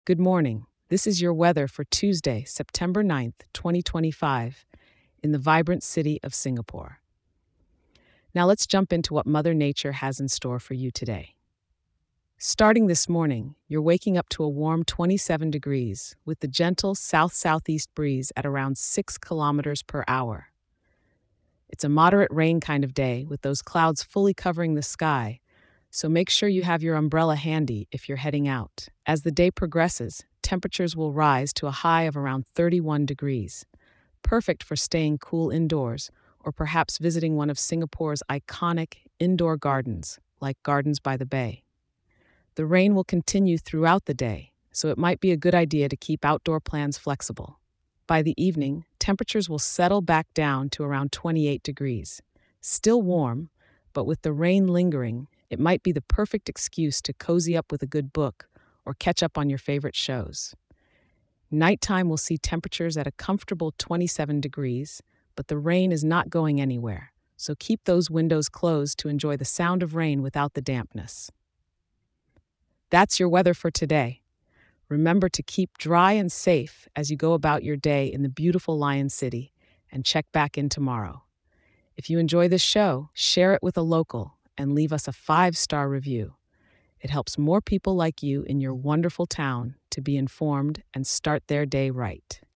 Good morning. This is your weather for Tuesday, September 9th, 2025, in the vibrant city of Singapore. Now let's jump into what Mother Nature has in store for you today. Starting this morning, you're waking up to a warm 27 degrees with the gentle south southeast breeze at around 6 kilometers per hour. It's a moderate rain kind of day with those clouds fully covering the sky, so make sure you have your umbrella handy if you're heading out. As the day progresses, temperatures will rise to a high of around 31 degrees, perfect for staying cool indoors or perhaps visiting one of Singapore's iconic indoor gardens, like Gardens by the Bay. The rain will continue throughout the day, so it might be a good idea to keep outdoor plans flexible. By the evening, temperatures will settle back down to around 28 degrees. Still warm, but with the rain lingering, it might be the perfect excuse to cozy up with a good book or catch up on your favorite shows. Nighttime will see temperatures at a comfortable 27 degrees, but the rain is not going anywhere, so keep those windows closed to enjoy the sound of rain without the dampness. That's your weather for today. Remember to keep dry and safe as you go about your day in the beautiful Lion City, and check back in tomorrow. If you enjoy this show, share it with a local and leave us a 5-star review. It helps more people like you in your wonderful town to be informed and start their day right.